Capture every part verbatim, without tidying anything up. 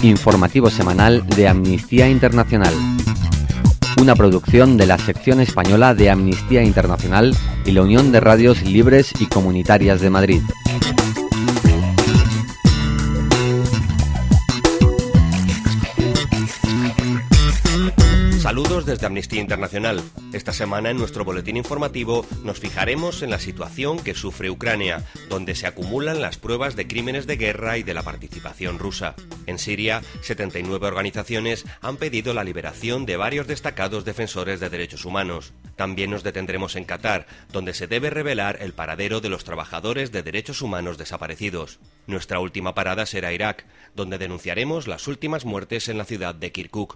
informativo semanal de Amnistía Internacional. Una producción de la sección española de Amnistía Internacional y la Unión de Radios Libres y Comunitarias de Madrid. Saludos desde Amnistía Internacional. Esta semana en nuestro boletín informativo nos fijaremos en la situación que sufre Ucrania, donde se acumulan las pruebas de crímenes de guerra y de la participación rusa. En Siria, setenta y nueve organizaciones han pedido la liberación de varios destacados defensores de derechos humanos. También nos detendremos en Qatar, donde se debe revelar el paradero de los trabajadores de derechos humanos desaparecidos. Nuestra última parada será Irak, donde denunciaremos las últimas muertes en la ciudad de Kirkuk.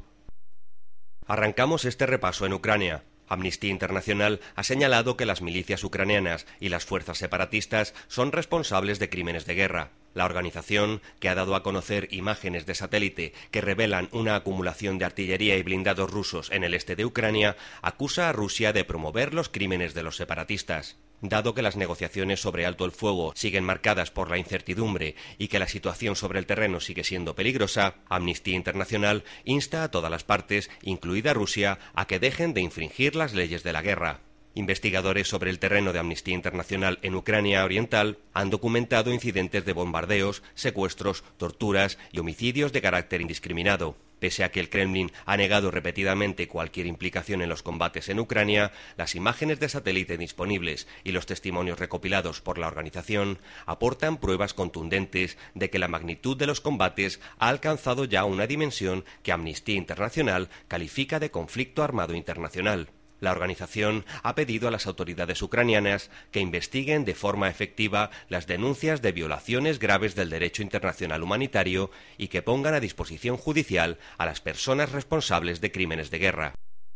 Arrancamos este repaso en Ucrania. Amnistía Internacional ha señalado que las milicias ucranianas y las fuerzas separatistas son responsables de crímenes de guerra. La organización, que ha dado a conocer imágenes de satélite que revelan una acumulación de artillería y blindados rusos en el este de Ucrania, acusa a Rusia de promover los crímenes de los separatistas. Dado que las negociaciones sobre alto el fuego siguen marcadas por la incertidumbre y que la situación sobre el terreno sigue siendo peligrosa, Amnistía Internacional insta a todas las partes, incluida Rusia, a que dejen de infringir las leyes de la guerra. Investigadores sobre el terreno de Amnistía Internacional en Ucrania Oriental han documentado incidentes de bombardeos, secuestros, torturas y homicidios de carácter indiscriminado. Pese a que el Kremlin ha negado repetidamente cualquier implicación en los combates en Ucrania, las imágenes de satélite disponibles y los testimonios recopilados por la organización aportan pruebas contundentes de que la magnitud de los combates ha alcanzado ya una dimensión que Amnistía Internacional califica de conflicto armado internacional. La organización ha pedido a las autoridades ucranianas que investiguen de forma efectiva las denuncias de violaciones graves del derecho internacional humanitario y que pongan a disposición judicial a las personas responsables de crímenes de guerra.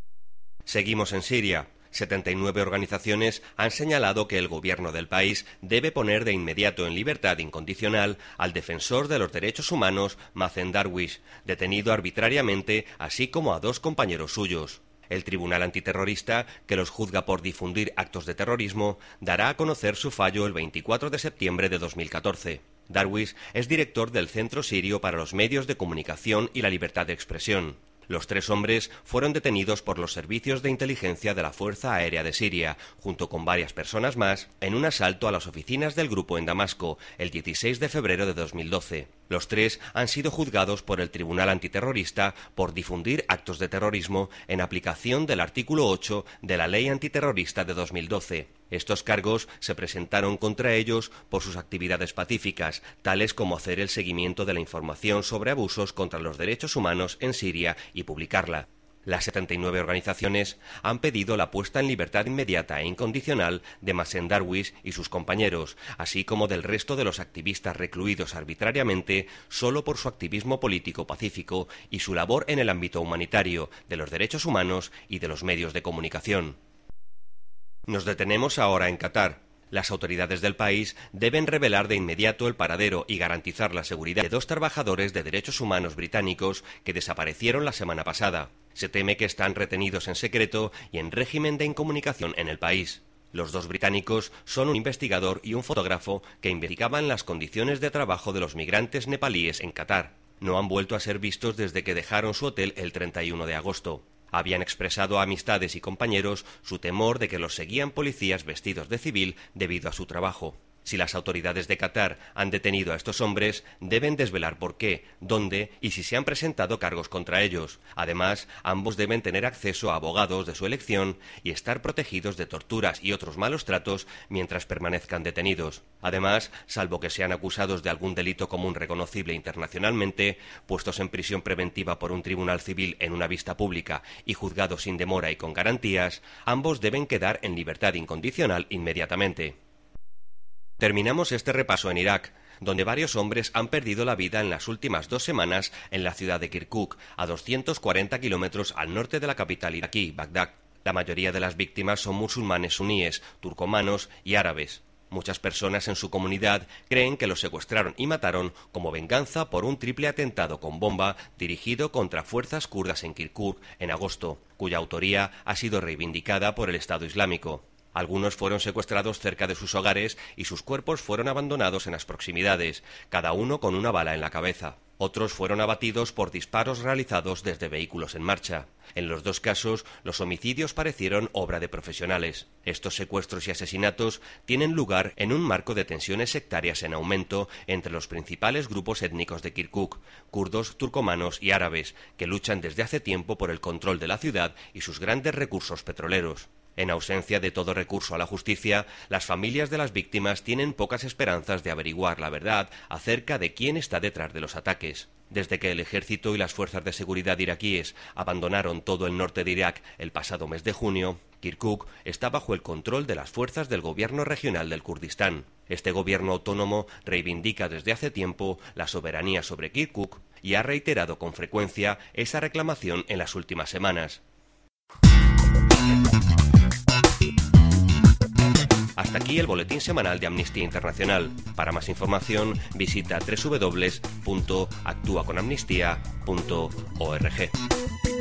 Seguimos en Siria. setenta y nueve organizaciones han señalado que el gobierno del país debe poner de inmediato en libertad incondicional al defensor de los derechos humanos Mazen Darwish, detenido arbitrariamente, así como a dos compañeros suyos. El Tribunal Antiterrorista, que los juzga por difundir actos de terrorismo, dará a conocer su fallo el veinticuatro de septiembre de dos mil catorce. Darwish es director del Centro Sirio para los Medios de Comunicación y la Libertad de Expresión. Los tres hombres fueron detenidos por los servicios de inteligencia de la Fuerza Aérea de Siria, junto con varias personas más, en un asalto a las oficinas del grupo en Damasco, el dieciséis de febrero de dos mil doce. Los tres han sido juzgados por el Tribunal Antiterrorista por difundir actos de terrorismo en aplicación del artículo ocho de la Ley Antiterrorista de dos mil doce. Estos cargos se presentaron contra ellos por sus actividades pacíficas, tales como hacer el seguimiento de la información sobre abusos contra los derechos humanos en Siria y publicarla. Las setenta y nueve organizaciones han pedido la puesta en libertad inmediata e incondicional de Mazen Darwish y sus compañeros, así como del resto de los activistas recluidos arbitrariamente solo por su activismo político pacífico y su labor en el ámbito humanitario, de los derechos humanos y de los medios de comunicación. Nos detenemos ahora en Qatar. Las autoridades del país deben revelar de inmediato el paradero y garantizar la seguridad de dos trabajadores de derechos humanos británicos que desaparecieron la semana pasada. Se teme que están retenidos en secreto y en régimen de incomunicación en el país. Los dos británicos son un investigador y un fotógrafo que investigaban las condiciones de trabajo de los migrantes nepalíes en Qatar. No han vuelto a ser vistos desde que dejaron su hotel el treinta y uno de agosto. Habían expresado a amistades y compañeros su temor de que los seguían policías vestidos de civil debido a su trabajo. Si las autoridades de Qatar han detenido a estos hombres, deben desvelar por qué, dónde y si se han presentado cargos contra ellos. Además, ambos deben tener acceso a abogados de su elección y estar protegidos de torturas y otros malos tratos mientras permanezcan detenidos. Además, salvo que sean acusados de algún delito común reconocible internacionalmente, puestos en prisión preventiva por un tribunal civil en una vista pública y juzgados sin demora y con garantías, ambos deben quedar en libertad incondicional inmediatamente. Terminamos este repaso en Irak, donde varios hombres han perdido la vida en las últimas dos semanas en la ciudad de Kirkuk, a doscientos cuarenta kilómetros al norte de la capital iraquí, Bagdad. La mayoría de las víctimas son musulmanes suníes, turcomanos y árabes. Muchas personas en su comunidad creen que los secuestraron y mataron como venganza por un triple atentado con bomba dirigido contra fuerzas kurdas en Kirkuk en agosto, cuya autoría ha sido reivindicada por el Estado Islámico. Algunos fueron secuestrados cerca de sus hogares y sus cuerpos fueron abandonados en las proximidades, cada uno con una bala en la cabeza. Otros fueron abatidos por disparos realizados desde vehículos en marcha. En los dos casos, los homicidios parecieron obra de profesionales. Estos secuestros y asesinatos tienen lugar en un marco de tensiones sectarias en aumento entre los principales grupos étnicos de Kirkuk, kurdos, turcomanos y árabes, que luchan desde hace tiempo por el control de la ciudad y sus grandes recursos petroleros. En ausencia de todo recurso a la justicia, las familias de las víctimas tienen pocas esperanzas de averiguar la verdad acerca de quién está detrás de los ataques. Desde que el ejército y las fuerzas de seguridad iraquíes abandonaron todo el norte de Irak el pasado mes de junio, Kirkuk está bajo el control de las fuerzas del gobierno regional del Kurdistán. Este gobierno autónomo reivindica desde hace tiempo la soberanía sobre Kirkuk y ha reiterado con frecuencia esa reclamación en las últimas semanas. Hasta aquí el boletín semanal de Amnistía Internacional. Para más información, visita doble u doble u doble u punto actúa con amnistía punto org.